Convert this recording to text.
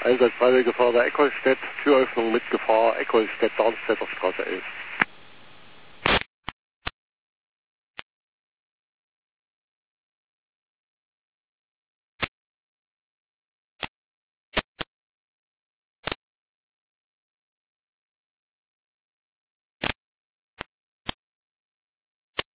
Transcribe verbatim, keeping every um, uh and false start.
Einsatz Freiwillige Feuerwehr Eckholstedt, Türöffnung mit Gefahr, Eckholstedt, Darmstädter Straße elf.